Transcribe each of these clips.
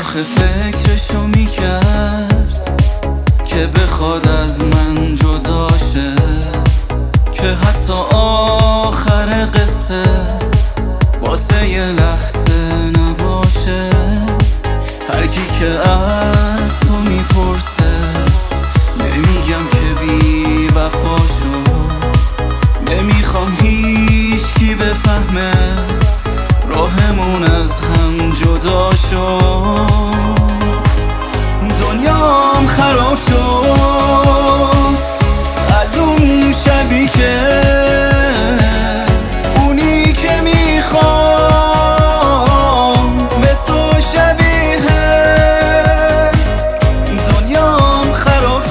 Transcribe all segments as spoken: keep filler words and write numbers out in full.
آخه فکرشو میکرد که بخواد از من جدا شه، که حتی آخر قصه واسه یه لحظه نباشه. هر کی که از تو میپرسه نمیگم که بی وفا شد، نمیخوام هیچ کی بفهمه راهمون از هم جدا شد. دنیام خراب شد از اون شبی که اونی که میخوام به تو شبیه. دنیام خراب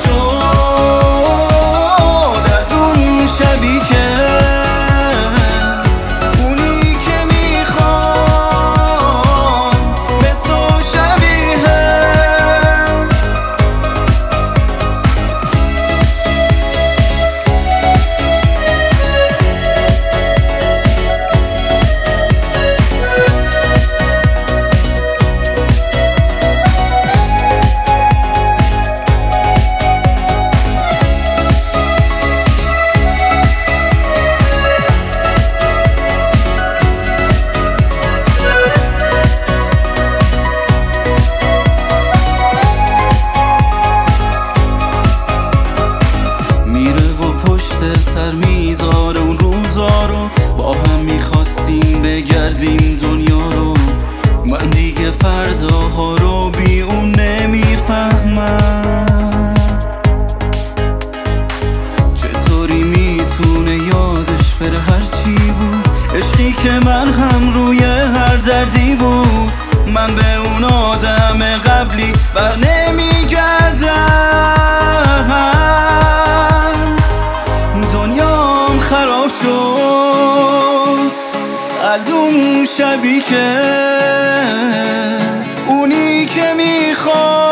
شد از اون شبی که سر میذاره اون روزا رو، با هم میخواستیم بگردیم دنیا رو. من دیگه فرداها رو بی اون نمیفهمم، چطوری میتونه یادش بره هرچی بود. عشقی که من هم روی هر دردی بود، من به اون آدم قبلی بر نمیگردم. دنیام خراب شد از اون شبی که اونی که میخواد